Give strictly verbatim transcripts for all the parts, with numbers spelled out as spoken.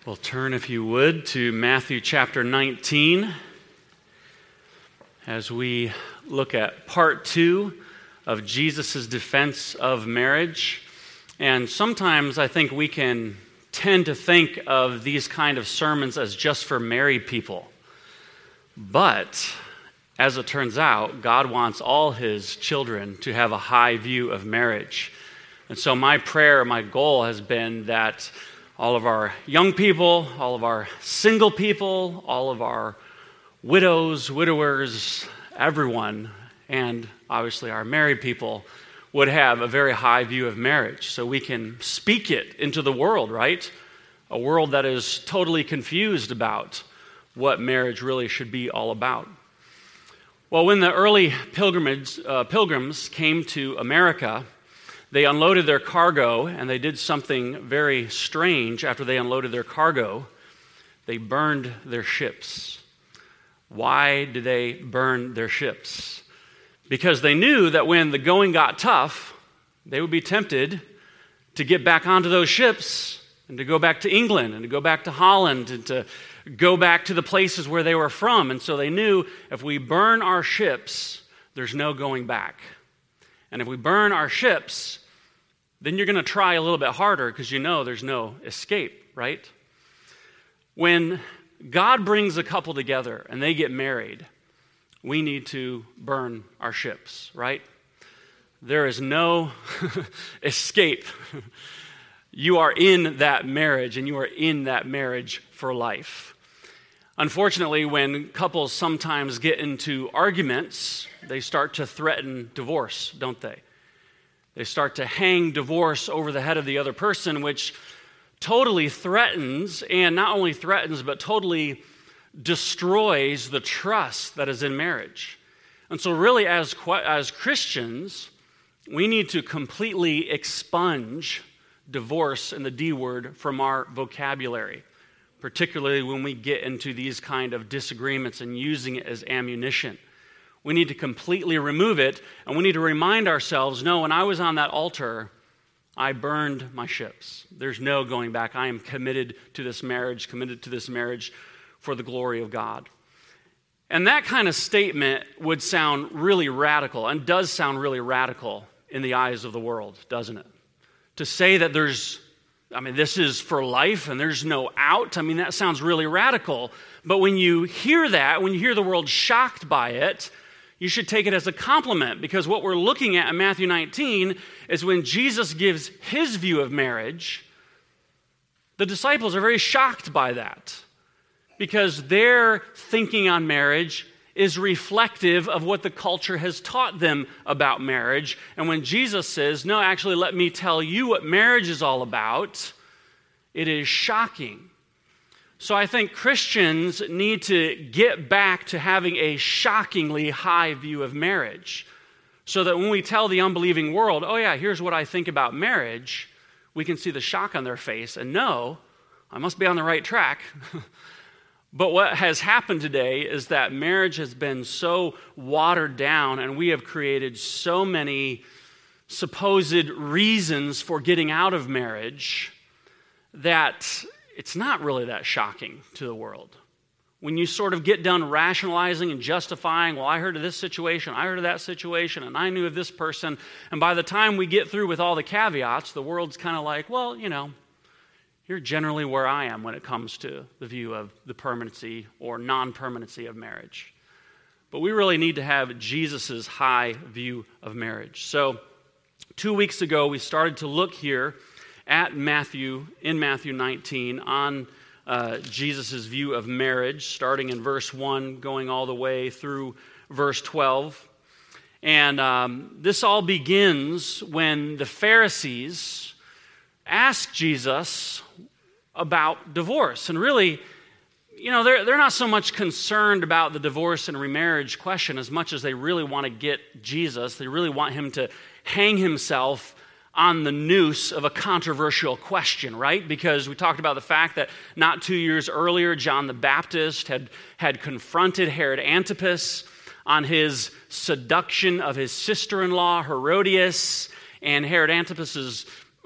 Well, turn, if you would, to Matthew chapter nineteen as we look at part two of Jesus' defense of marriage. And sometimes I think we can tend to think of these kind of sermons as just for married people. But as it turns out, God wants all his children to have a high view of marriage. And so my prayer, my goal has been that all of our young people, all of our single people, all of our widows, widowers, everyone, and obviously our married people would have a very high view of marriage so we can speak it into the world, right? A world that is totally confused about what marriage really should be all about. Well, when the early pilgrims, uh, pilgrims came to America, they unloaded their cargo, and they did something very strange after they unloaded their cargo. They burned their ships. Why did they burn their ships? Because they knew that when the going got tough, they would be tempted to get back onto those ships and to go back to England and to go back to Holland and to go back to the places where they were from. And so they knew if we burn our ships, there's no going back. And if we burn our ships, then you're going to try a little bit harder because you know there's no escape, right? When God brings a couple together and they get married, we need to burn our ships, right? There is no escape. You are in that marriage, and you are in that marriage for life. Unfortunately, when couples sometimes get into arguments, they start to threaten divorce, don't they? They start to hang divorce over the head of the other person, which totally threatens, and not only threatens, but totally destroys the trust that is in marriage. And so really, as, as Christians, we need to completely expunge divorce and the D word from our vocabulary, particularly when we get into these kind of disagreements and using it as ammunition. We need to completely remove it, and we need to remind ourselves, no, when I was on that altar, I burned my ships. There's no going back. I am committed to this marriage, committed to this marriage for the glory of God. And that kind of statement would sound really radical, and does sound really radical in the eyes of the world, doesn't it? To say that there's I mean, this is for life and there's no out. I mean, that sounds really radical. But when you hear that, when you hear the world shocked by it, you should take it as a compliment, because what we're looking at in Matthew nineteen is when Jesus gives his view of marriage, the disciples are very shocked by that, because their thinking on marriage is reflective of what the culture has taught them about marriage. And when Jesus says, no, actually, let me tell you what marriage is all about, it is shocking. So I think Christians need to get back to having a shockingly high view of marriage, so that when we tell the unbelieving world, oh yeah, here's what I think about marriage, we can see the shock on their face and know, I must be on the right track. But what has happened today is that marriage has been so watered down, and we have created so many supposed reasons for getting out of marriage that it's not really that shocking to the world. When you sort of get done rationalizing and justifying, well, I heard of this situation, I heard of that situation, and I knew of this person, and by the time we get through with all the caveats, the world's kind of like, well, you know, you're generally where I am when it comes to the view of the permanency or non-permanency of marriage. But we really need to have Jesus' high view of marriage. So two weeks ago, we started to look here at Matthew, in Matthew nineteen, on uh, Jesus' view of marriage, starting in verse one, going all the way through verse twelve. And um, this all begins when the Pharisees ask Jesus about divorce. And really, you know, they're, they're not so much concerned about the divorce and remarriage question as much as they really want to get Jesus. They really want him to hang himself on the noose of a controversial question, right? Because we talked about the fact that not two years earlier, John the Baptist had, had confronted Herod Antipas on his seduction of his sister-in-law, Herodias, and Herod Antipas's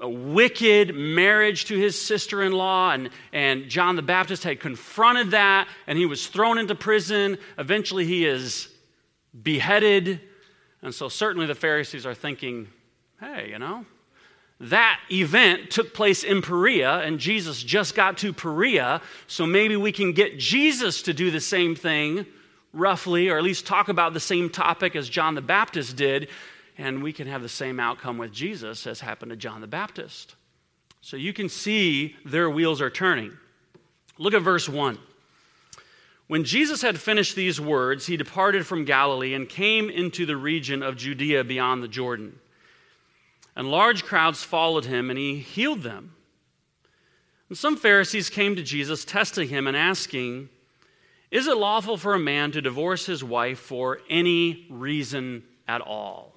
a wicked marriage to his sister-in-law, and, and John the Baptist had confronted that, and he was thrown into prison. Eventually he is beheaded. And so certainly the Pharisees are thinking, hey, you know, that event took place in Perea, and Jesus just got to Perea, so maybe we can get Jesus to do the same thing, roughly, or at least talk about the same topic as John the Baptist did, and we can have the same outcome with Jesus as happened to John the Baptist. So you can see their wheels are turning. Look at verse one. When Jesus had finished these words, he departed from Galilee and came into the region of Judea beyond the Jordan. And large crowds followed him, and he healed them. And some Pharisees came to Jesus, testing him and asking, "Is it lawful for a man to divorce his wife for any reason at all?"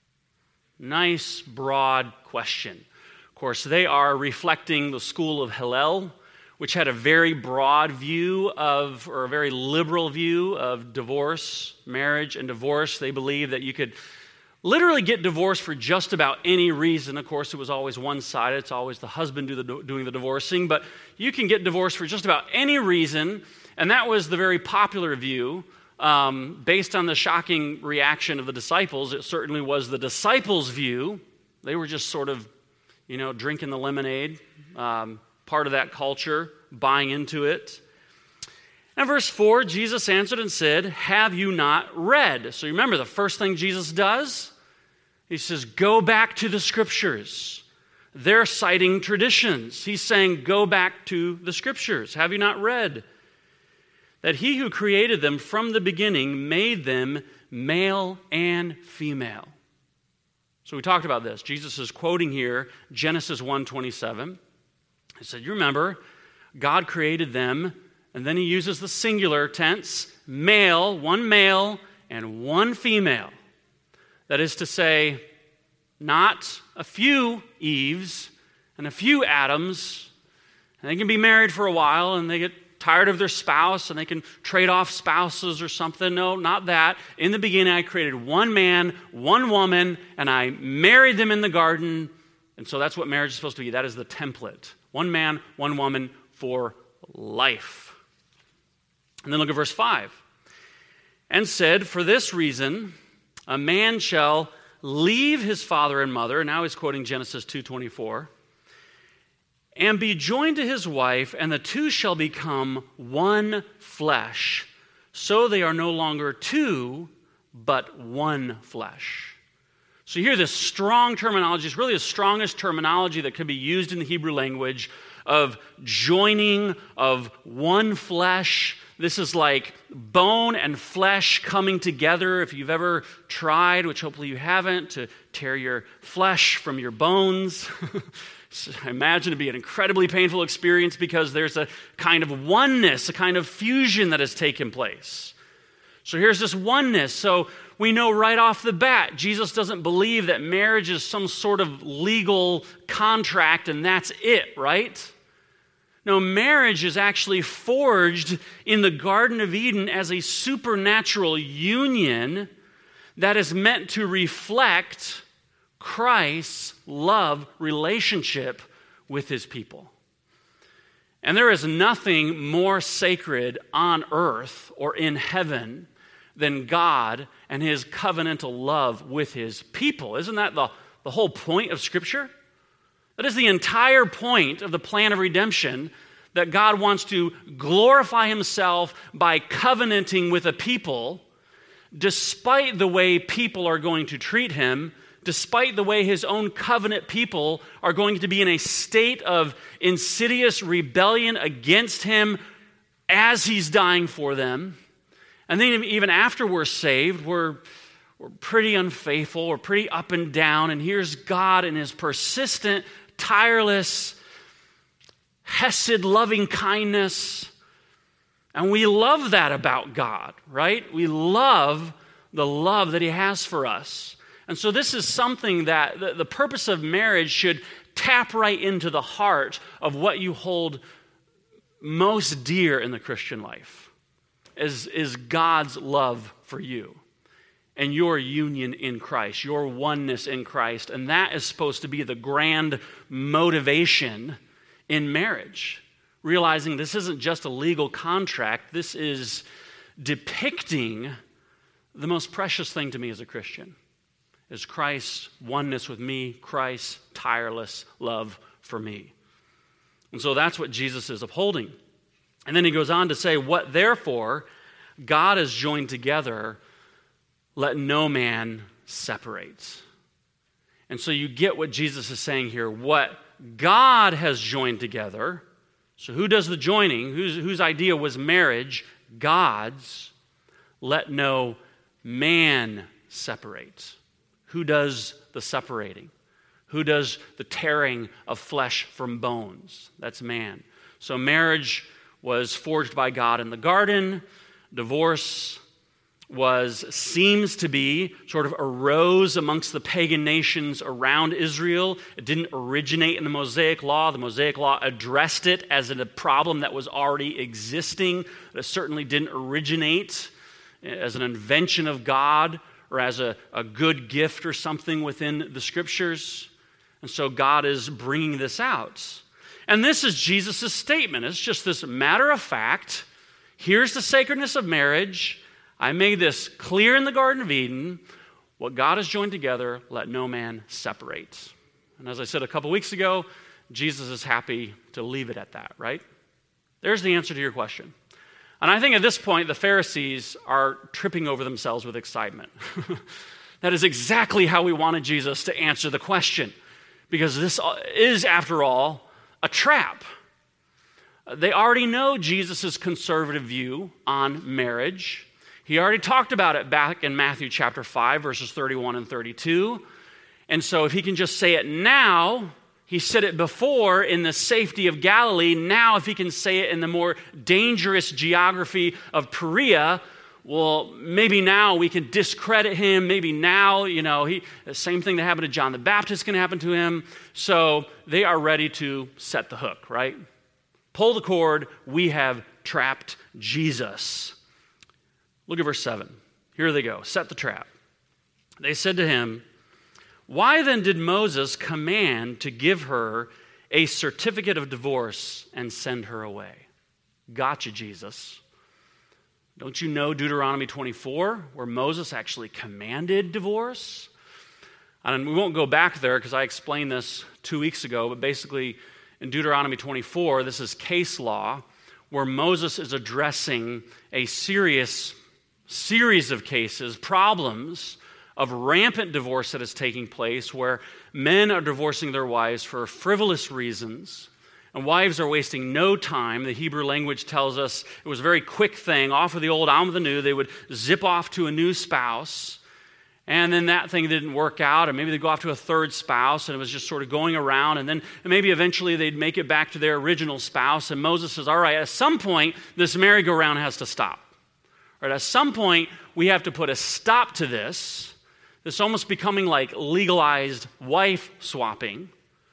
Nice, broad question. Of course, they are reflecting the school of Hillel, which had a very broad view of, or a very liberal view of divorce, marriage and divorce. They believed that you could literally get divorced for just about any reason. Of course, it was always one-sided. It's always the husband do the, doing the divorcing. But you can get divorced for just about any reason. And that was the very popular view. Um, based on the shocking reaction of the disciples, it certainly was the disciples' view. They were just sort of, you know, drinking the lemonade, um, part of that culture, buying into it. And verse four, Jesus answered and said, "Have you not read?" So remember, the first thing Jesus does, he says, go back to the scriptures. They're citing traditions. He's saying, go back to the scriptures. Have you not read that he who created them from the beginning made them male and female? So we talked about this. Jesus is quoting here Genesis one twenty-seven. He said, you remember, God created them, and then he uses the singular tense, male, one male and one female. That is to say, not a few Eves and a few Adams, and they can be married for a while and they get tired of their spouse and they can trade off spouses or something. No, not that. In the beginning, I created one man, one woman, and I married them in the garden. And so that's what marriage is supposed to be. That is the template. One man, one woman for life. And then look at verse five. And said, for this reason, a man shall leave his father and mother, and now he's quoting Genesis two twenty-four, and be joined to his wife, and the two shall become one flesh. So they are no longer two, but one flesh. So you hear this strong terminology. It's really the strongest terminology that could be used in the Hebrew language of joining, of one flesh. This is like bone and flesh coming together. If you've ever tried, which hopefully you haven't, to tear your flesh from your bones, I imagine it'd be an incredibly painful experience because there's a kind of oneness, a kind of fusion that has taken place. So here's this oneness. So we know right off the bat, Jesus doesn't believe that marriage is some sort of legal contract and that's it, right? No, marriage is actually forged in the Garden of Eden as a supernatural union that is meant to reflect Christ's love relationship with his people. And there is nothing more sacred on earth or in heaven than God and his covenantal love with his people. Isn't that the, the whole point of Scripture? That is the entire point of the plan of redemption, that God wants to glorify himself by covenanting with a people, despite the way people are going to treat him, despite the way his own covenant people are going to be in a state of insidious rebellion against him as he's dying for them. And then even after we're saved, we're, we're pretty unfaithful, we're pretty up and down, and here's God in his persistent, tireless, hesed loving kindness. And we love that about God, right? We love the love that he has for us. And so this is something that the, the purpose of marriage should tap right into the heart of what you hold most dear in the Christian life, is, is God's love for you. and your union in Christ, your oneness in Christ. And that is supposed to be the grand motivation in marriage. Realizing this isn't just a legal contract, this is depicting the most precious thing to me as a Christian, is Christ's oneness with me, Christ's tireless love for me. And so that's what Jesus is upholding. And then he goes on to say, what therefore God has joined together, let no man separate. And so you get what Jesus is saying here. What God has joined together. So who does the joining? Whose, whose idea was marriage? God's. Let no man separate. Who does the separating? Who does the tearing of flesh from bones? That's man. So marriage was forged by God in the garden. Divorce was, seems to be, sort of arose amongst the pagan nations around Israel. It didn't originate in the Mosaic Law. The Mosaic Law addressed it as a problem that was already existing. It certainly didn't originate as an invention of God or as a, a good gift or something within the Scriptures. And so God is bringing this out. And this is Jesus' statement. It's just this matter of fact. Here's the sacredness of marriage. I made this clear in the Garden of Eden. What God has joined together, let no man separate. And as I said a couple weeks ago, Jesus is happy to leave it at that, right? There's the answer to your question. And I think at this point, the Pharisees are tripping over themselves with excitement. That is exactly how we wanted Jesus to answer the question. Because this is, after all, a trap. They already know Jesus' conservative view on marriage. He already talked about it back in Matthew chapter five, verses thirty-one and thirty-two. And so if he can just say it now, he said it before in the safety of Galilee. Now if he can say it in the more dangerous geography of Perea, well, maybe now we can discredit him. Maybe now, you know, he, the same thing that happened to John the Baptist can happen to him. So they are ready to set the hook, right? Pull the cord. We have trapped Jesus. Look at verse seven. Here they go. Set the trap. They said to him, why then did Moses command to give her a certificate of divorce and send her away? Gotcha, Jesus. Don't you know Deuteronomy twenty-four, where Moses actually commanded divorce? And we won't go back there because I explained this two weeks ago, but basically in Deuteronomy twenty-four, this is case law, where Moses is addressing a serious series of cases, problems of rampant divorce that is taking place, where men are divorcing their wives for frivolous reasons, and wives are wasting no time. The Hebrew language tells us it was a very quick thing. Off of the old, on with the new. They would zip off to a new spouse, and then that thing didn't work out, and maybe they'd go off to a third spouse, and it was just sort of going around, and then maybe eventually they'd make it back to their original spouse, and Moses says, all right, at some point, this merry-go-round has to stop. Right, at some point, we have to put a stop to this. This almost becoming like legalized wife swapping.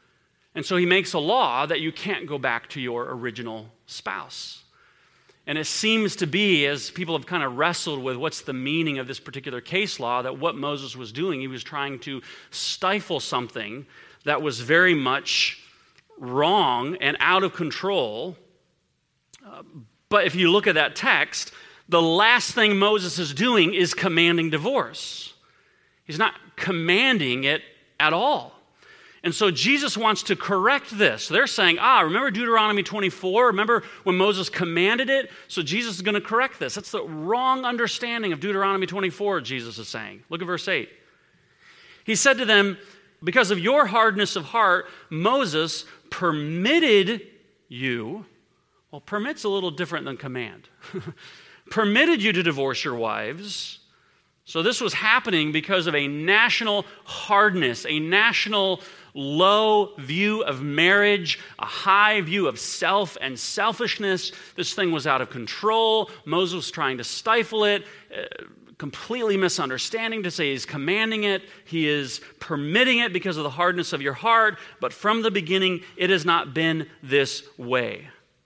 And so he makes a law that you can't go back to your original spouse. And it seems to be, as people have kind of wrestled with what's the meaning of this particular case law, that what Moses was doing, he was trying to stifle something that was very much wrong and out of control. Uh, but if you look at that text, the last thing Moses is doing is commanding divorce. He's not commanding it at all. And so Jesus wants to correct this. They're saying, ah, remember Deuteronomy twenty-four? Remember when Moses commanded it? So Jesus is going to correct this. That's the wrong understanding of Deuteronomy twenty-four, Jesus is saying. Look at verse eight. He said to them, because of your hardness of heart, Moses permitted you, well, permit's a little different than command, permitted you to divorce your wives. So this was happening because of a national hardness, a national low view of marriage, a high view of self and selfishness. This thing was out of control. Moses was trying to stifle it, uh, completely misunderstanding to say he's commanding it. He is permitting it because of the hardness of your heart. But from the beginning, it has not been this way.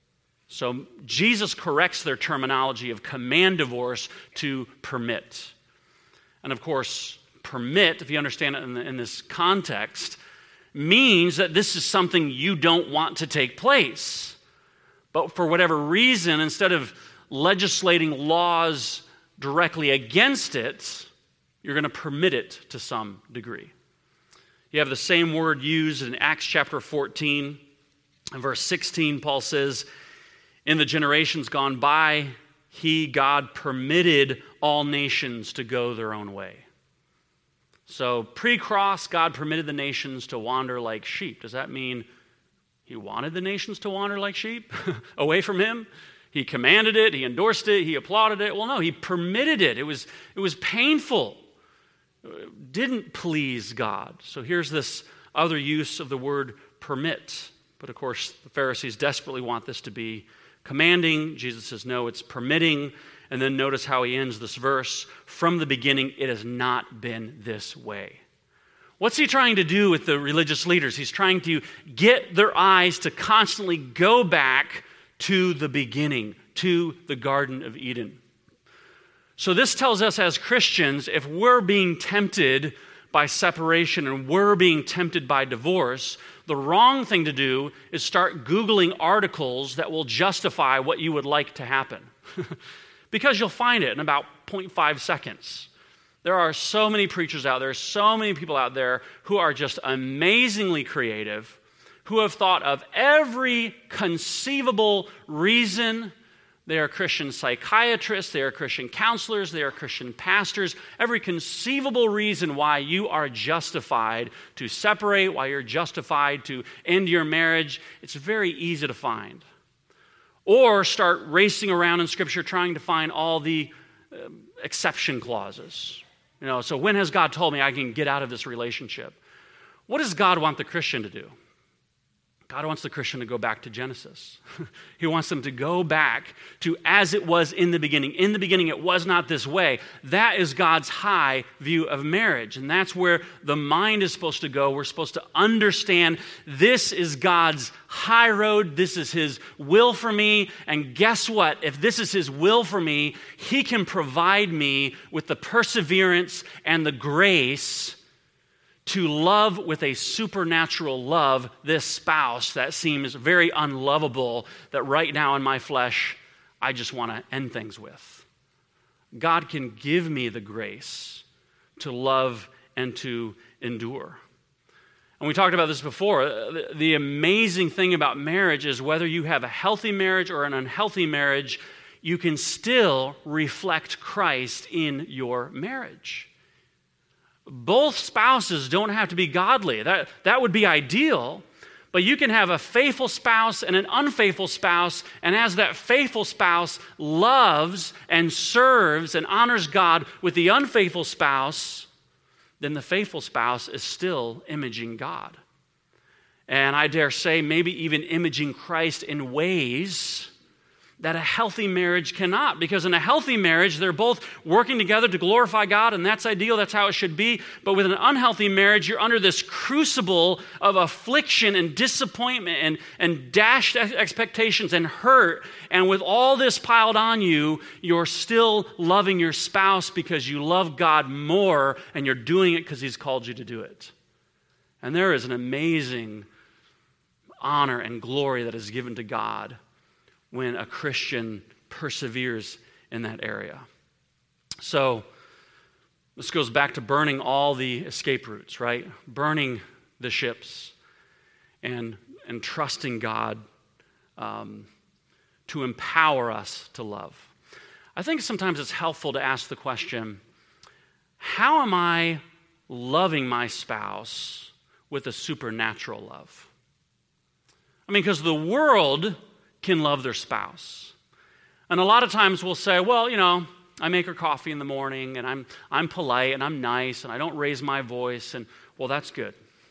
So Jesus corrects their terminology of command divorce to permit. And of course, permit, if you understand it in, the, in this context, means that this is something you don't want to take place. But for whatever reason, instead of legislating laws directly against it, you're going to permit it to some degree. You have the same word used in Acts chapter fourteen. In verse sixteen, Paul says, "In the generations gone by, he, God, permitted all nations to go their own way." So pre-cross, God permitted the nations to wander like sheep. Does that mean he wanted the nations to wander like sheep away from him? He commanded it, he endorsed it, he applauded it. Well, no, he permitted it. It was, it was painful. It didn't please God. So here's this other use of the word permit. But of course, the Pharisees desperately want this to be commanding. Jesus says, no, it's permitting. And then notice how he ends this verse. From the beginning, it has not been this way. What's he trying to do with the religious leaders? He's trying to get their eyes to constantly go back to the beginning, to the Garden of Eden. So this tells us as Christians, if we're being tempted by separation and we're being tempted by divorce, the wrong thing to do is start Googling articles that will justify what you would like to happen. Because you'll find it in about zero point five seconds. There are so many preachers out there, so many people out there who are just amazingly creative, who have thought of every conceivable reason. They are Christian psychiatrists, they are Christian counselors, they are Christian pastors. Every conceivable reason why you are justified to separate, why you're justified to end your marriage, it's very easy to find. Or start racing around in Scripture trying to find all the uh, exception clauses. You know, so when has God told me I can get out of this relationship? What does God want the Christian to do? God wants the Christian to go back to Genesis. He wants them to go back to as it was in the beginning. In the beginning, it was not this way. That is God's high view of marriage. And that's where the mind is supposed to go. We're supposed to understand this is God's high road. This is his will for me. And guess what? If this is his will for me, he can provide me with the perseverance and the grace to love with a supernatural love this spouse that seems very unlovable, that right now in my flesh, I just want to end things with. God can give me the grace to love and to endure. And we talked about this before. The, the amazing thing about marriage is whether you have a healthy marriage or an unhealthy marriage, you can still reflect Christ in your marriage. Both spouses don't have to be godly. That, that would be ideal, but you can have a faithful spouse and an unfaithful spouse, and as that faithful spouse loves and serves and honors God with the unfaithful spouse, then the faithful spouse is still imaging God. And I dare say maybe even imaging Christ in ways that a healthy marriage cannot. Because in a healthy marriage, they're both working together to glorify God, and that's ideal, that's how it should be. But with an unhealthy marriage, you're under this crucible of affliction and disappointment and, and dashed expectations and hurt. And with all this piled on you, you're still loving your spouse because you love God more, and you're doing it because he's called you to do it. And there is an amazing honor and glory that is given to God when a Christian perseveres in that area. So this goes back to burning all the escape routes, right? Burning the ships and, and trusting God um, to empower us to love. I think sometimes it's helpful to ask the question, how am I loving my spouse with a supernatural love? I mean, because the world can love their spouse. And a lot of times we'll say, well, you know, I make her coffee in the morning, and I'm I'm polite, and I'm nice, and I don't raise my voice, and well, that's good.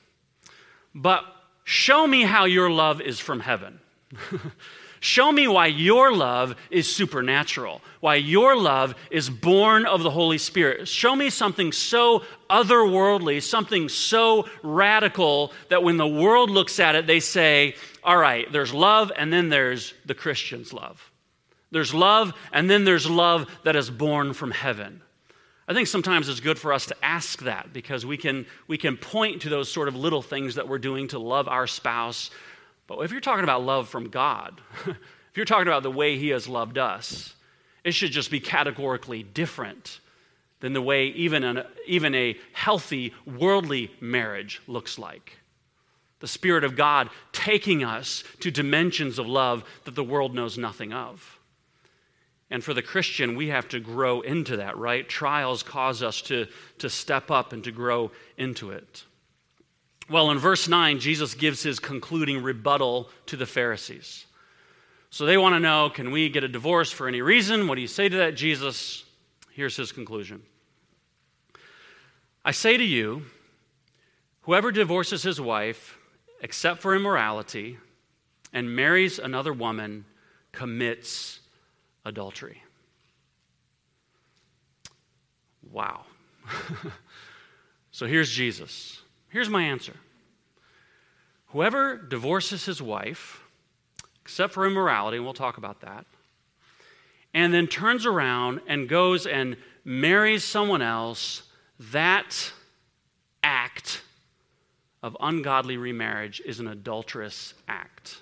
But show me how your love is from heaven. Show me why your love is supernatural, why your love is born of the Holy Spirit. Show me something so otherworldly, something so radical that when the world looks at it, they say, all right, there's love, and then there's the Christian's love. There's love, and then there's love that is born from heaven. I think sometimes it's good for us to ask that because we can, we can point to those sort of little things that we're doing to love our spouse. But if you're talking about love from God, if you're talking about the way he has loved us, it should just be categorically different than the way even an, even a healthy worldly marriage looks like. The Spirit of God taking us to dimensions of love that the world knows nothing of. And for the Christian, we have to grow into that, right? Trials cause us to, to step up and to grow into it. Well, in verse nine, Jesus gives his concluding rebuttal to the Pharisees. So they want to know, can we get a divorce for any reason? What do you say to that, Jesus? Here's his conclusion. I say to you, whoever divorces his wife, except for immorality, and marries another woman, commits adultery. Wow. So here's Jesus. Here's my answer. Whoever divorces his wife, except for immorality, and we'll talk about that, and then turns around and goes and marries someone else, that act of ungodly remarriage is an adulterous act.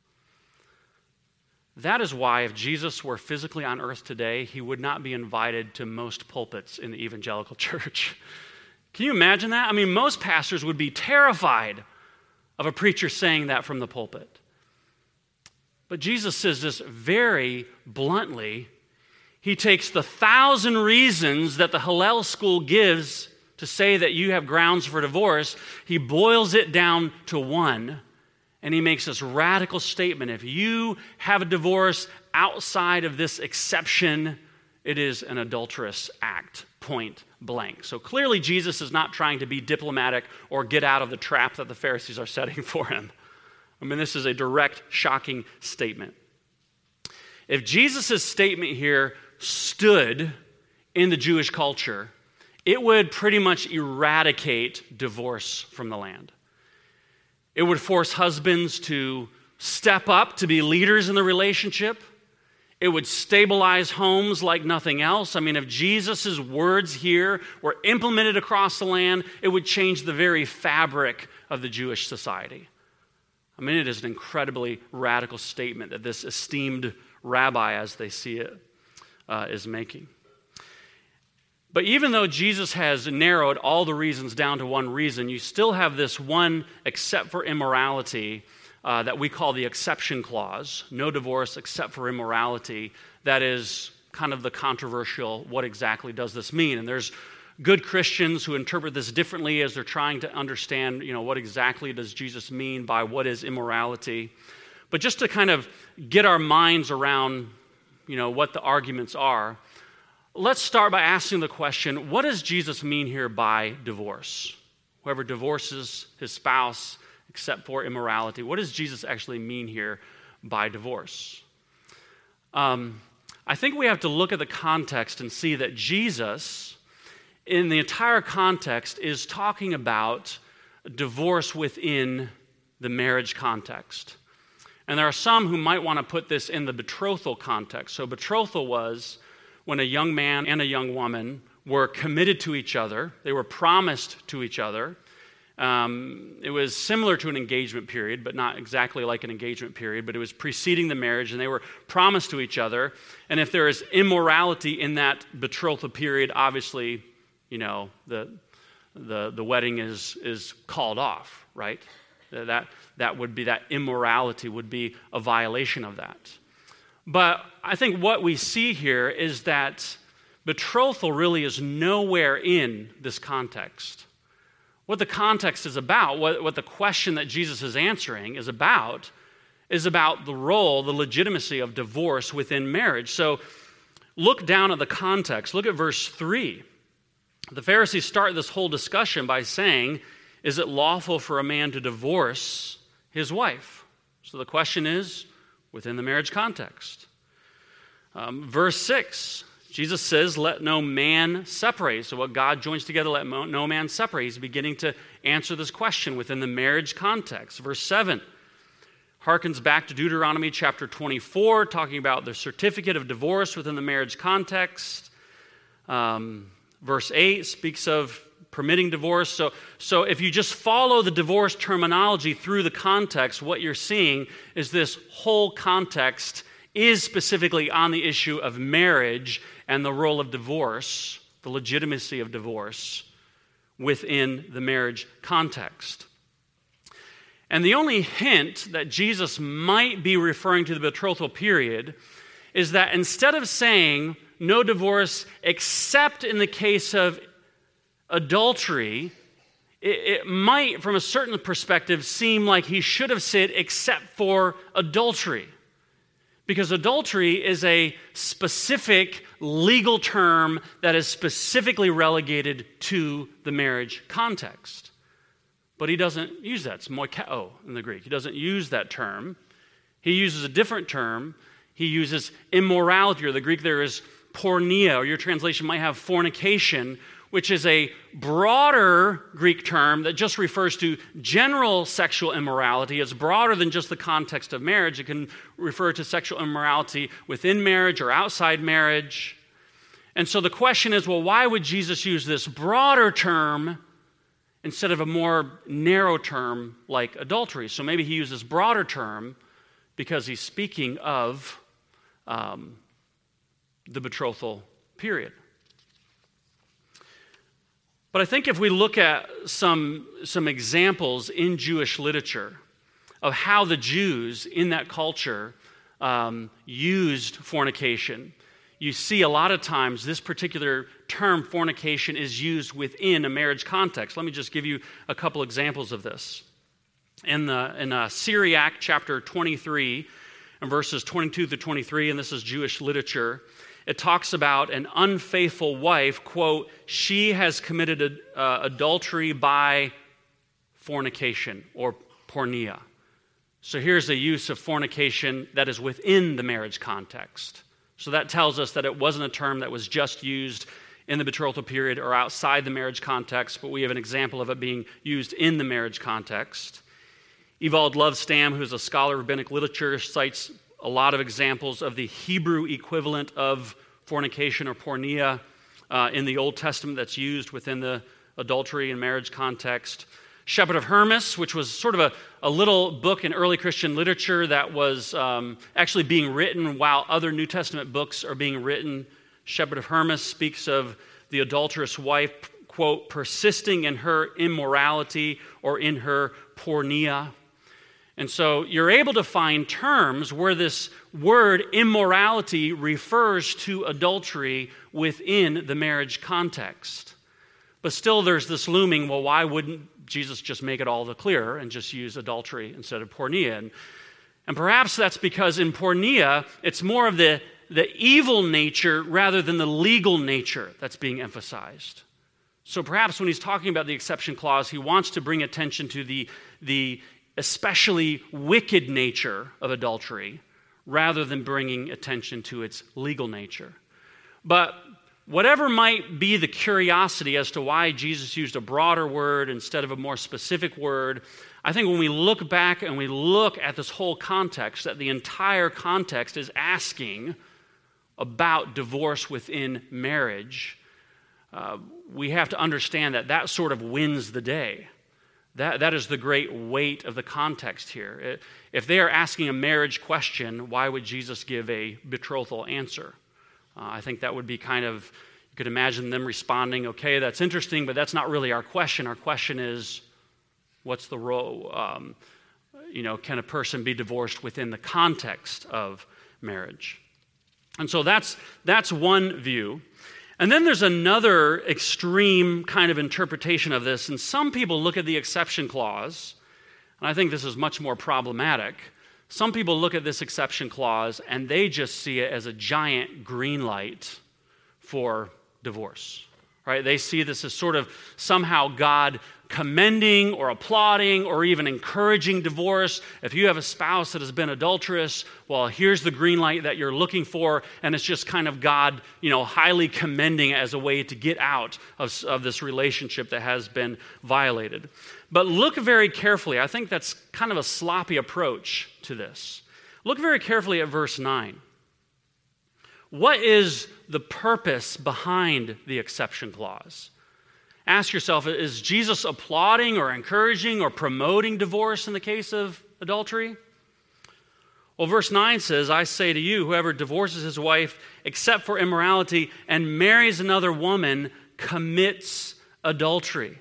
That is why if Jesus were physically on earth today, he would not be invited to most pulpits in the evangelical church. Can you imagine that? I mean, most pastors would be terrified of a preacher saying that from the pulpit. But Jesus says this very bluntly. He takes the thousand reasons that the Hillel school gives to say that you have grounds for divorce, he boils it down to one. And he makes this radical statement. If you have a divorce outside of this exception, it is an adulterous act, point blank. So clearly Jesus is not trying to be diplomatic or get out of the trap that the Pharisees are setting for him. I mean, this is a direct, shocking statement. If Jesus' statement here stood in the Jewish culture, it would pretty much eradicate divorce from the land. It would force husbands to step up to be leaders in the relationship. It would stabilize homes like nothing else. I mean, if Jesus' words here were implemented across the land, it would change the very fabric of the Jewish society. I mean, it is an incredibly radical statement that this esteemed rabbi, as they see it, uh, is making. But even though Jesus has narrowed all the reasons down to one reason, you still have this one, except for immorality, uh, that we call the exception clause. No divorce except for immorality. That is kind of the controversial, what exactly does this mean? And there's good Christians who interpret this differently as they're trying to understand, you know, what exactly does Jesus mean by what is immorality. But just to kind of get our minds around, you know, what the arguments are, let's start by asking the question, what does Jesus mean here by divorce? Whoever divorces his spouse except for immorality. What does Jesus actually mean here by divorce? Um, I think we have to look at the context and see that Jesus, in the entire context, is talking about divorce within the marriage context. And there are some who might want to put this in the betrothal context. So betrothal was when a young man and a young woman were committed to each other. They were promised to each other. Um, it was similar to an engagement period, but not exactly like an engagement period, but it was preceding the marriage, and they were promised to each other. And if there is immorality in that betrothal period, obviously, you know, the the the wedding is is called off, right? That that would be, that immorality would be a violation of that. But I think what we see here is that betrothal really is nowhere in this context. What the context is about, what, what the question that Jesus is answering is about, is about the role, the legitimacy of divorce within marriage. So look down at the context. Look at verse three. The Pharisees start this whole discussion by saying, is it lawful for a man to divorce his wife? So the question is, within the marriage context. Um, verse six, Jesus says, let no man separate. So what God joins together, let no man separate. He's beginning to answer this question within the marriage context. Verse seven harkens back to Deuteronomy chapter twenty-four, talking about the certificate of divorce within the marriage context. Um, verse eight speaks of permitting divorce. So, so if you just follow the divorce terminology through the context, what you're seeing is this whole context is specifically on the issue of marriage and the role of divorce, the legitimacy of divorce within the marriage context. And the only hint that Jesus might be referring to the betrothal period is that instead of saying no divorce except in the case of adultery, it, it might, from a certain perspective, seem like he should have said except for adultery. Because adultery is a specific legal term that is specifically relegated to the marriage context. But he doesn't use that. It's moikeo in the Greek. He doesn't use that term. He uses a different term. He uses immorality, or the Greek there is porneia, or your translation might have fornication, which is a broader Greek term that just refers to general sexual immorality. It's broader than just the context of marriage. It can refer to sexual immorality within marriage or outside marriage. And so the question is, well, why would Jesus use this broader term instead of a more narrow term like adultery? So maybe he uses broader term because he's speaking of um, the betrothal period. But I think if we look at some, some examples in Jewish literature of how the Jews in that culture um, used fornication, you see a lot of times this particular term fornication is used within a marriage context. Let me just give you a couple examples of this. In the in uh, Syriac chapter twenty-three, and verses twenty-two to twenty-three, and this is Jewish literature, it talks about an unfaithful wife, quote, she has committed uh, adultery by fornication or porneia. So here's a use of fornication that is within the marriage context. So that tells us that it wasn't a term that was just used in the betrothal period or outside the marriage context, but we have an example of it being used in the marriage context. Ewald Lovestam, who's a scholar of rabbinic literature, cites a lot of examples of the Hebrew equivalent of fornication or porneia uh, in the Old Testament that's used within the adultery and marriage context. Shepherd of Hermas, which was sort of a, a little book in early Christian literature that was um, actually being written while other New Testament books are being written. Shepherd of Hermas speaks of the adulterous wife, quote, persisting in her immorality or in her porneia. And so you're able to find terms where this word immorality refers to adultery within the marriage context. But still there's this looming, well, why wouldn't Jesus just make it all the clearer and just use adultery instead of porneia? And, and perhaps that's because in porneia, it's more of the, the evil nature rather than the legal nature that's being emphasized. So perhaps when he's talking about the exception clause, he wants to bring attention to the, the especially wicked nature of adultery rather than bringing attention to its legal nature. But whatever might be the curiosity as to why Jesus used a broader word instead of a more specific word, I think when we look back and we look at this whole context, that the entire context is asking about divorce within marriage, uh, we have to understand that that sort of wins the day. That, that is the great weight of the context here. If they are asking a marriage question, why would Jesus give a betrothal answer? Uh, I think that would be kind of, you could imagine them responding, okay, that's interesting, but that's not really our question. Our question is, what's the role? Um, you know, can a person be divorced within the context of marriage? And so that's that's one view. And then there's another extreme kind of interpretation of this, and some people look at the exception clause, and I think this is much more problematic. Some people look at this exception clause and they just see it as a giant green light for divorce, right? They see this as sort of somehow God commending or applauding or even encouraging divorce. If you have a spouse that has been adulterous, well, here's the green light that you're looking for, and it's just kind of God, you know, highly commending it as a way to get out of, of this relationship that has been violated. But look very carefully. I think that's kind of a sloppy approach to this. Look very carefully at verse nine. What is the purpose behind the exception clause? Ask yourself, is Jesus applauding or encouraging or promoting divorce in the case of adultery? Well, verse nine says, I say to you, whoever divorces his wife except for immorality and marries another woman commits adultery.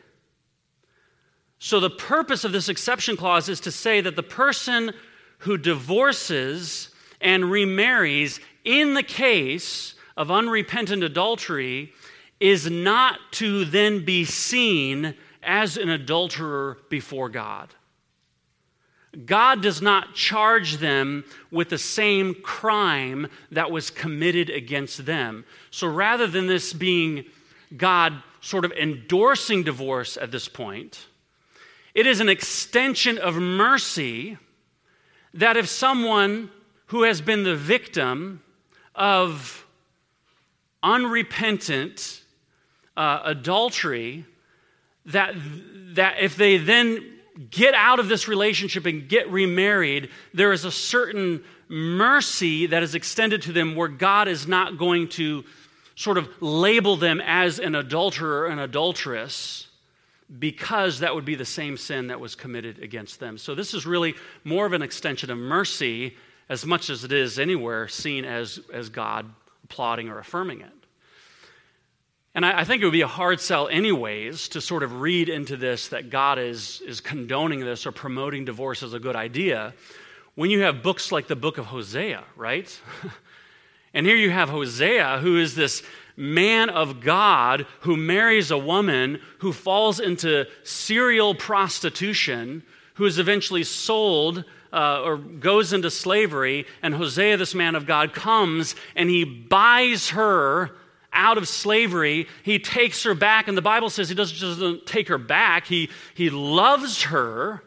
So the purpose of this exception clause is to say that the person who divorces and remarries in the case of unrepentant adultery is not to then be seen as an adulterer before God. God does not charge them with the same crime that was committed against them. So rather than this being God sort of endorsing divorce at this point, it is an extension of mercy that if someone who has been the victim of unrepentant uh, adultery, that, that if they then get out of this relationship and get remarried, there is a certain mercy that is extended to them where God is not going to sort of label them as an adulterer or an adulteress, because that would be the same sin that was committed against them. So this is really more of an extension of mercy as much as it is anywhere seen as, as God applauding or affirming it. And I, I think it would be a hard sell anyways to sort of read into this that God is, is condoning this or promoting divorce as a good idea when you have books like the book of Hosea, right? And here you have Hosea, who is this man of God who marries a woman who falls into serial prostitution, who is eventually sold uh, or goes into slavery, and Hosea, this man of God, comes and he buys her out of slavery. He takes her back, and the Bible says he doesn't just take her back, he, he loves her.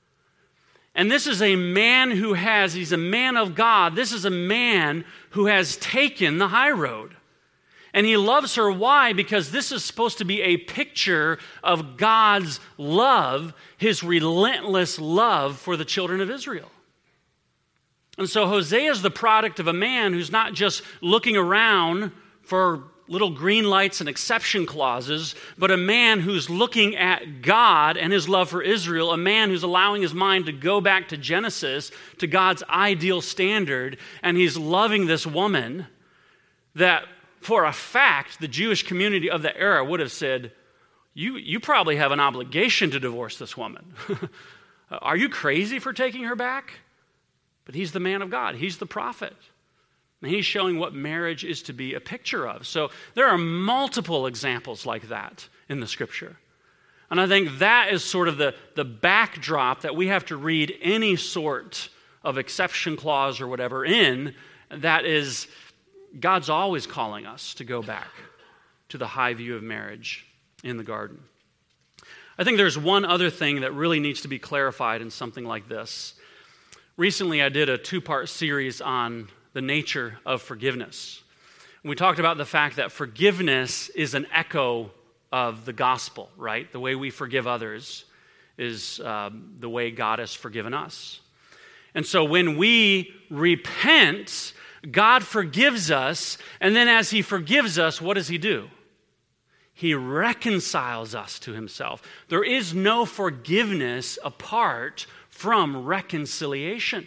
And this is a man who has, he's a man of God. This is a man who has taken the high road. And he loves her. Why? Because this is supposed to be a picture of God's love, his relentless love for the children of Israel. And so Hosea is the product of a man who's not just looking around for little green lights and exception clauses, but a man who's looking at God and his love for Israel, a man who's allowing his mind to go back to Genesis, to God's ideal standard, and he's loving this woman that, for a fact, the Jewish community of the era would have said, you, you probably have an obligation to divorce this woman. Are you crazy for taking her back? But he's the man of God. He's the prophet. And he's showing what marriage is to be a picture of. So there are multiple examples like that in the Scripture. And I think that is sort of the, the backdrop that we have to read any sort of exception clause or whatever in. That is, God's always calling us to go back to the high view of marriage in the garden. I think there's one other thing that really needs to be clarified in something like this. Recently, I did a two-part series on the nature of forgiveness. And we talked about the fact that forgiveness is an echo of the gospel, right? The way we forgive others is um, the way God has forgiven us. And so when we repent, God forgives us, and then as he forgives us, what does he do? He reconciles us to himself. There is no forgiveness apart from reconciliation.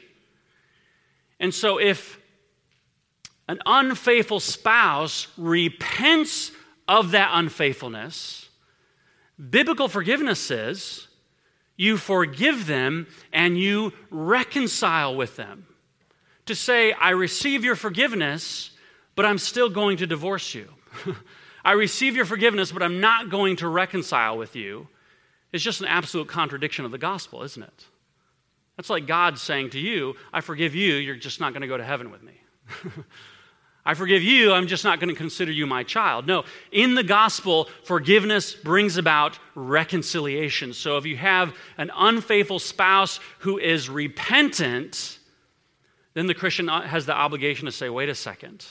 And so if an unfaithful spouse repents of that unfaithfulness, biblical forgiveness says you forgive them and you reconcile with them. To say, I receive your forgiveness, but I'm still going to divorce you. I receive your forgiveness, but I'm not going to reconcile with you. It's just an absolute contradiction of the gospel, isn't it? That's like God saying to you, I forgive you, you're just not going to go to heaven with me. I forgive you, I'm just not going to consider you my child. No, in the gospel, forgiveness brings about reconciliation. So if you have an unfaithful spouse who is repentant, then the Christian has the obligation to say, wait a second,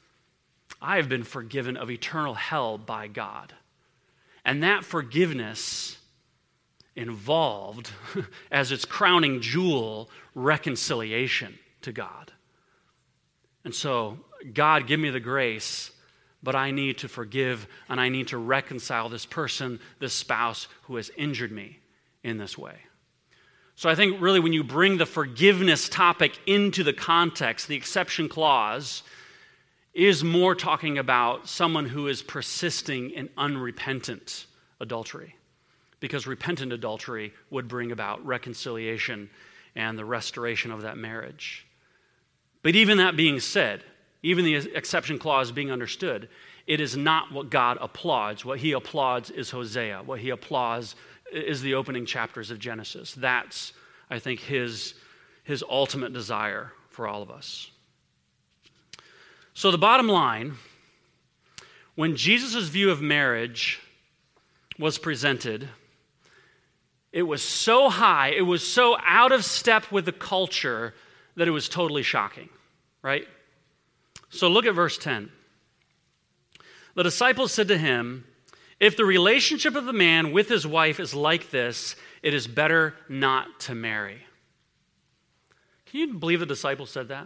I have been forgiven of eternal hell by God. And that forgiveness involved, as its crowning jewel, reconciliation to God. And so, God, give me the grace but I need to forgive and I need to reconcile this person, this spouse who has injured me in this way. So I think really when you bring the forgiveness topic into the context, the exception clause is more talking about someone who is persisting in unrepentant adultery, because repentant adultery would bring about reconciliation and the restoration of that marriage. But even that being said, even the exception clause being understood, it is not what God applauds. What he applauds is Hosea. What he applauds is the opening chapters of Genesis. That's, I think, his, his ultimate desire for all of us. So the bottom line, when Jesus' view of marriage was presented, it was so high, it was so out of step with the culture that it was totally shocking, right? So look at verse ten. The disciples said to him, "If the relationship of the man with his wife is like this, it is better not to marry." Can you believe the disciples said that?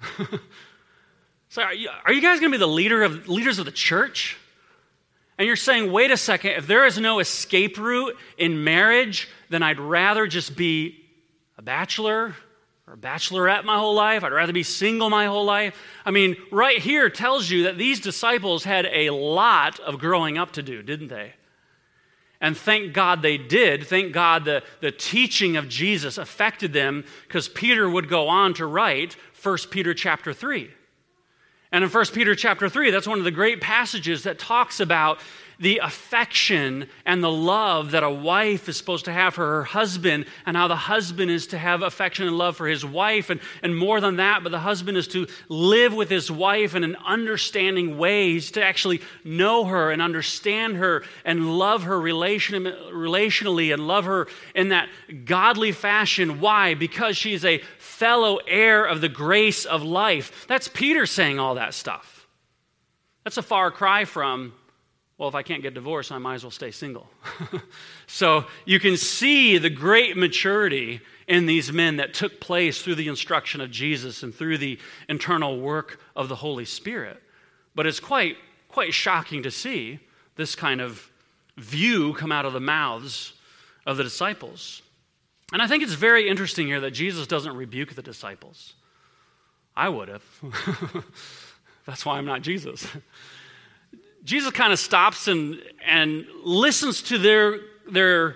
So are you, are you guys going to be the leader of leaders of the church? And you're saying, wait a second, if there is no escape route in marriage, then I'd rather just be a bachelor or a bachelorette my whole life. I'd rather be single my whole life. I mean, right here tells you that these disciples had a lot of growing up to do, didn't they? And thank God they did. Thank God the, the teaching of Jesus affected them, because Peter would go on to write First Peter chapter three. And in First Peter chapter three, that's one of the great passages that talks about the affection and the love that a wife is supposed to have for her husband, and how the husband is to have affection and love for his wife, and, and more than that, but the husband is to live with his wife in an understanding way. He's to actually know her and understand her and love her relation, relationally and love her in that godly fashion. Why? Because she's a fellow heir of the grace of life. That's Peter saying all that stuff. That's a far cry from, well, if I can't get divorced, I might as well stay single. So you can see the great maturity in these men that took place through the instruction of Jesus and through the internal work of the Holy Spirit. But it's quite, quite shocking to see this kind of view come out of the mouths of the disciples. And I think it's very interesting here that Jesus doesn't rebuke the disciples. I would have. That's why I'm not Jesus. Jesus kind of stops and, and listens to their, their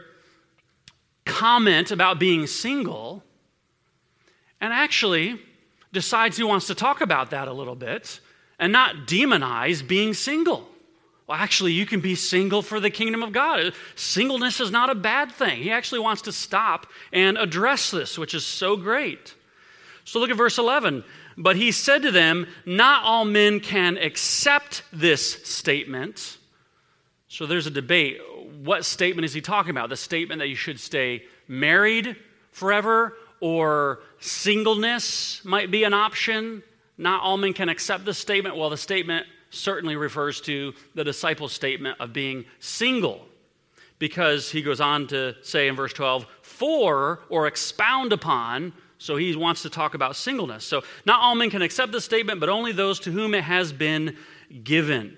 comment about being single, and actually decides he wants to talk about that a little bit and not demonize being single. Well, actually, you can be single for the kingdom of God. Singleness is not a bad thing. He actually wants to stop and address this, which is so great. So look at verse eleven. But he said to them, not all men can accept this statement. So there's a debate. What statement is he talking about? The statement that you should stay married forever, or singleness might be an option. Not all men can accept this statement. Well, the statement certainly refers to the disciples' statement of being single, because he goes on to say in verse twelve, for, or expound upon. So he wants to talk about singleness. So not all men can accept this statement, but only those to whom it has been given.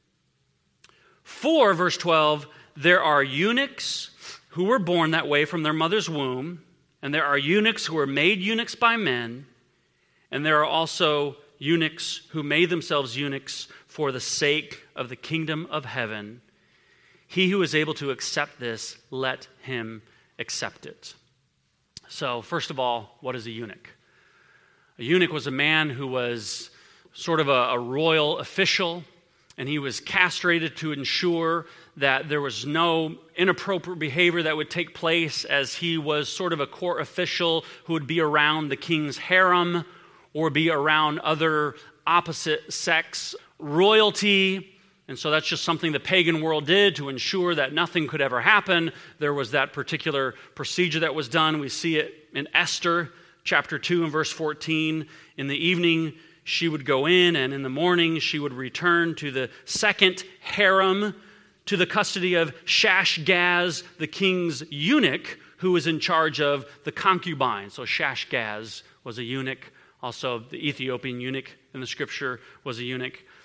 For, verse twelve, there are eunuchs who were born that way from their mother's womb, and there are eunuchs who are made eunuchs by men, and there are also eunuchs who made themselves eunuchs for the sake of the kingdom of heaven. He who is able to accept this, let him accept it. So, first of all, what is a eunuch? A eunuch was a man who was sort of a, a royal official, and he was castrated to ensure that there was no inappropriate behavior that would take place, as he was sort of a court official who would be around the king's harem or be around other opposite sex royalty. And so that's just something the pagan world did to ensure that nothing could ever happen. There was that particular procedure that was done. We see it in Esther chapter two and verse fourteen. In the evening, she would go in, and in the morning, she would return to the second harem, to the custody of Shashgaz, the king's eunuch, who was in charge of the concubine. So Shashgaz was a eunuch. Also, the Ethiopian eunuch in the scripture was a eunuch.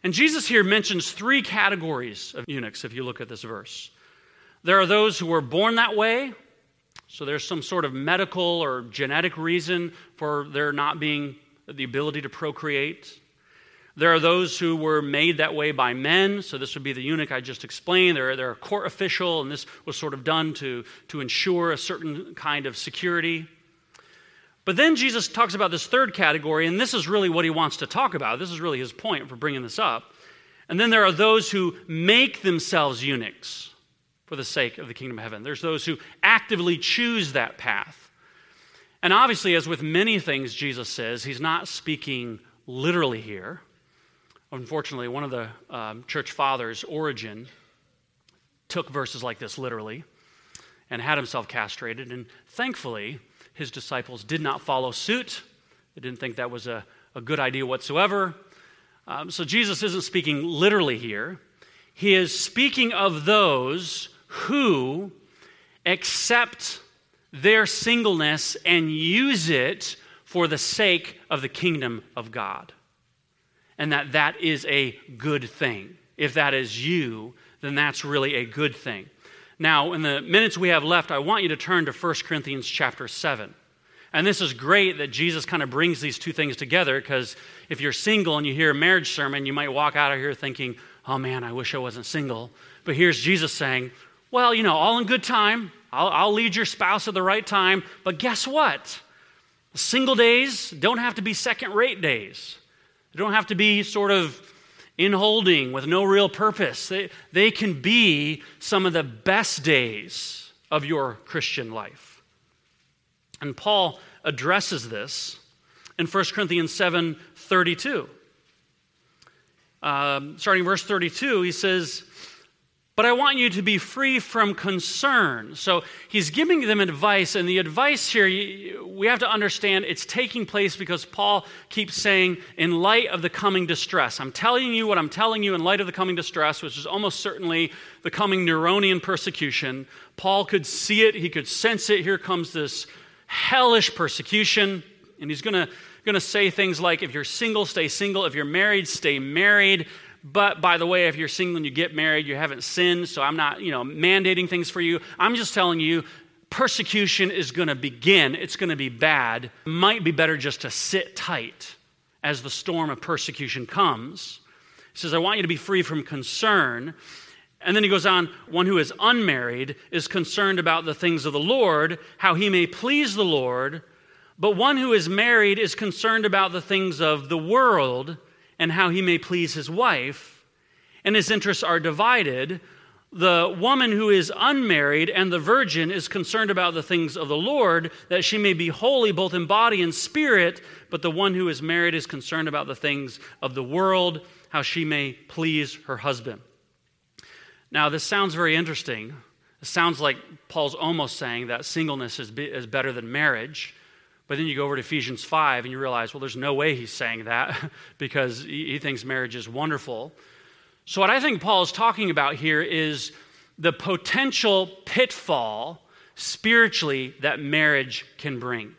And Jesus here mentions three categories of eunuchs if you look at this verse. There are those who were born that way, so there's some sort of medical or genetic reason for there not being the ability to procreate. There are those who were made that way by men, so this would be the eunuch I just explained. They're, they're a court official, and this was sort of done to, to ensure a certain kind of security. But then Jesus talks about this third category, and this is really what he wants to talk about. This is really his point for bringing this up. And then there are those who make themselves eunuchs for the sake of the kingdom of heaven. There's those who actively choose that path. And obviously, as with many things Jesus says, he's not speaking literally here. Unfortunately, one of the um, church fathers, Origen, took verses like this literally and had himself castrated. And thankfully, his disciples did not follow suit. They didn't think that was a, a good idea whatsoever. Um, so Jesus isn't speaking literally here. He is speaking of those who accept their singleness and use it for the sake of the kingdom of God. And that that is a good thing. If that is you, then that's really a good thing. Now, in the minutes we have left, I want you to turn to First Corinthians chapter seven. And this is great that Jesus kind of brings these two things together, because if you're single and you hear a marriage sermon, you might walk out of here thinking, oh man, I wish I wasn't single. But here's Jesus saying, well, you know, all in good time. I'll, I'll lead your spouse at the right time. But guess what? Single days don't have to be second-rate days. They don't have to be sort of in holding with no real purpose. They, they can be some of the best days of your Christian life. And Paul addresses this in First Corinthians seven thirty-two. Um, starting verse thirty-two, he says, but I want you to be free from concern. So he's giving them advice, and the advice here, we have to understand it's taking place because Paul keeps saying, in light of the coming distress. I'm telling you what I'm telling you in light of the coming distress, which is almost certainly the coming Neronian persecution. Paul could see it, he could sense it. Here comes this hellish persecution, and he's going to going to say things like, if you're single, stay single. If you're married, stay married. But by the way, if you're single and you get married, you haven't sinned, so I'm not, you know, mandating things for you. I'm just telling you, persecution is going to begin. It's going to be bad. It might be better just to sit tight as the storm of persecution comes. He says, I want you to be free from concern. And then he goes on, one who is unmarried is concerned about the things of the Lord, how he may please the Lord. But one who is married is concerned about the things of the world and how he may please his wife. And his interests are divided. The woman who is unmarried and the virgin is concerned about the things of the Lord, that she may be holy both in body and spirit. But the one who is married is concerned about the things of the world, how she may please her husband. Now, this sounds very interesting. It sounds like Paul's almost saying that singleness is, be, is better than marriage. But then you go over to Ephesians five and you realize, well, there's no way he's saying that because he, he thinks marriage is wonderful. So what I think Paul is talking about here is the potential pitfall spiritually that marriage can bring.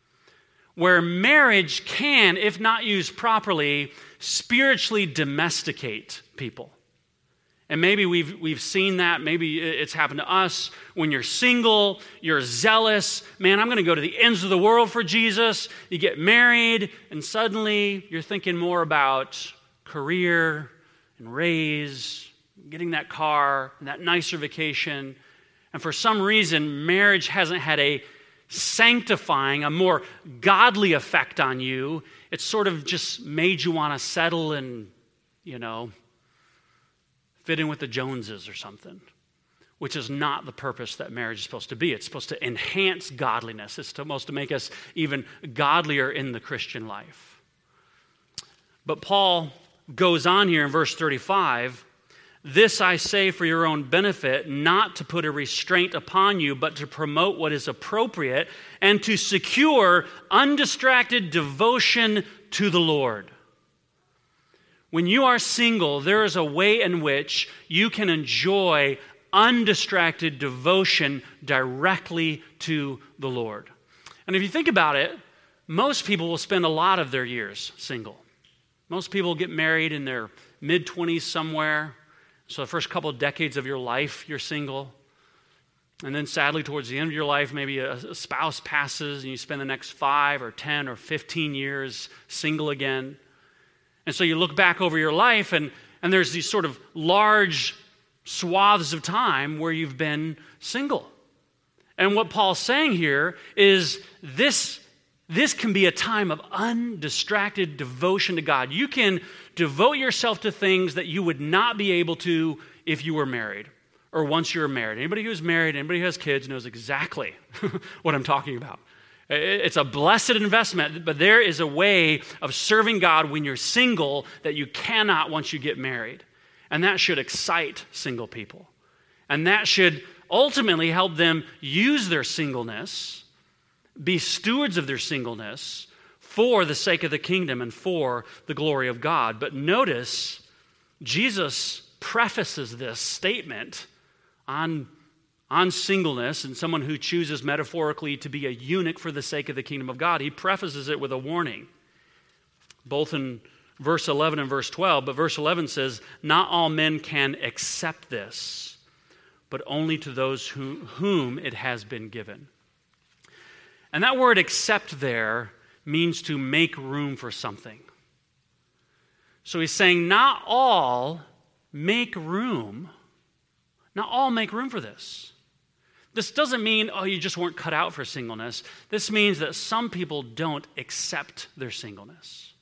Where marriage can, if not used properly, spiritually domesticate people. And maybe we've we've seen that. Maybe it's happened to us. When you're single, you're zealous. Man, I'm going to go to the ends of the world for Jesus. You get married, and suddenly you're thinking more about career and raise, getting that car, and that nicer vacation. And for some reason, marriage hasn't had a sanctifying, a more godly effect on you. It's sort of just made you want to settle and, you know, fit in with the Joneses or something, which is not the purpose that marriage is supposed to be. It's supposed to enhance godliness. It's supposed to make us even godlier in the Christian life. But Paul goes on here in verse thirty-five, this I say for your own benefit, not to put a restraint upon you, but to promote what is appropriate and to secure undistracted devotion to the Lord. When you are single, there is a way in which you can enjoy undistracted devotion directly to the Lord. And if you think about it, most people will spend a lot of their years single. Most people get married in their mid-twenties somewhere. So the first couple of decades of your life, you're single. And then sadly, towards the end of your life, maybe a, a spouse passes and you spend the next five or ten or fifteen years single again. And so you look back over your life and, and there's these sort of large swaths of time where you've been single. And what Paul's saying here is this, this can be a time of undistracted devotion to God. You can devote yourself to things that you would not be able to if you were married or once you're married. Anybody who's married, anybody who has kids knows exactly what I'm talking about. It's a blessed investment, but there is a way of serving God when you're single that you cannot once you get married. And that should excite single people. And that should ultimately help them use their singleness, be stewards of their singleness for the sake of the kingdom and for the glory of God. But notice, Jesus prefaces this statement on, on singleness and someone who chooses metaphorically to be a eunuch for the sake of the kingdom of God. He prefaces it with a warning, both in verse eleven and verse twelve. But verse eleven says, "Not all men can accept this, but only to those who, whom it has been given." And that word accept there means to make room for something. So he's saying not all make room, not all make room for this. This doesn't mean, oh, you just weren't cut out for singleness. This means that some people don't accept their singleness.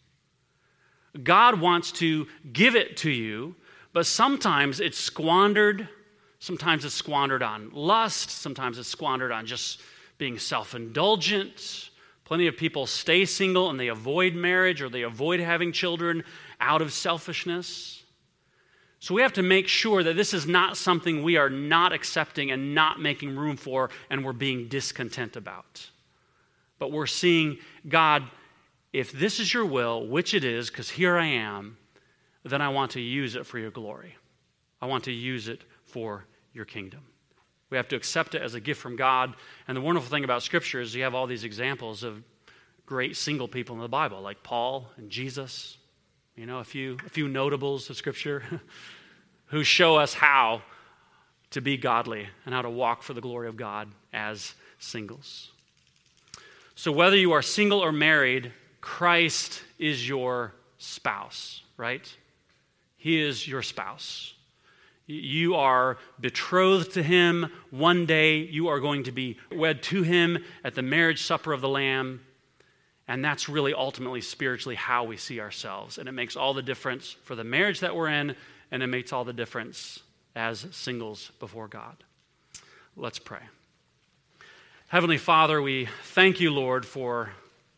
God wants to give it to you, but sometimes it's squandered. Sometimes it's squandered on lust. Sometimes it's squandered on just being self-indulgent. Plenty of people stay single and they avoid marriage or they avoid having children out of selfishness. So we have to make sure that this is not something we are not accepting and not making room for and we're being discontent about. But we're seeing, God, if this is your will, which it is, because here I am, then I want to use it for your glory. I want to use it for your kingdom. We have to accept it as a gift from God. And the wonderful thing about Scripture is you have all these examples of great single people in the Bible, like Paul and Jesus. You know, a few, a few notables of Scripture who show us how to be godly and how to walk for the glory of God as singles. So whether you are single or married, Christ is your spouse, right? He is your spouse. You are betrothed to him. One day you are going to be wed to him at the marriage supper of the Lamb. And that's really ultimately spiritually how we see ourselves. And it makes all the difference for the marriage that we're in, and it makes all the difference as singles before God. Let's pray. Heavenly Father, we thank you, Lord, for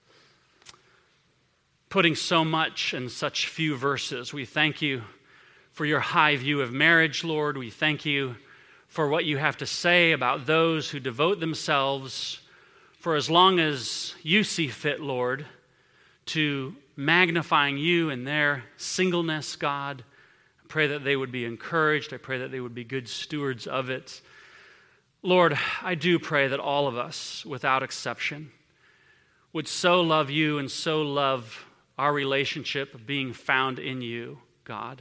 putting so much in such few verses. We thank you for your high view of marriage, Lord. We thank you for what you have to say about those who devote themselves for as long as you see fit, Lord, to magnifying you in their singleness, God. I pray that they would be encouraged. I pray that they would be good stewards of it. Lord, I do pray that all of us, without exception, would so love you and so love our relationship of being found in you, God,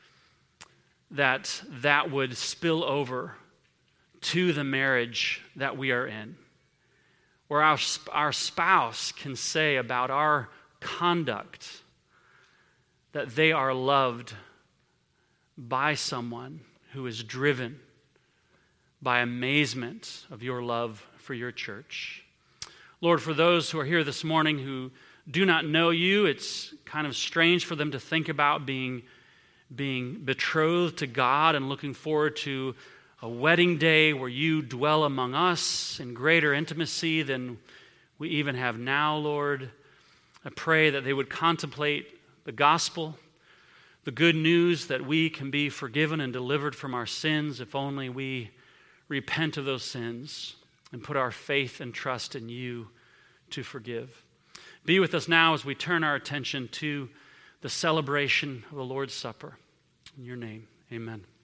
that that would spill over to the marriage that we are in, where our, our spouse can say about our conduct that they are loved by someone who is driven by amazement of your love for your church. Lord, for those who are here this morning who do not know you, it's kind of strange for them to think about being being betrothed to God and looking forward to a wedding day where you dwell among us in greater intimacy than we even have now, Lord. I pray that they would contemplate the gospel, the good news that we can be forgiven and delivered from our sins if only we repent of those sins and put our faith and trust in you to forgive. Be with us now as we turn our attention to the celebration of the Lord's Supper. In your name, amen.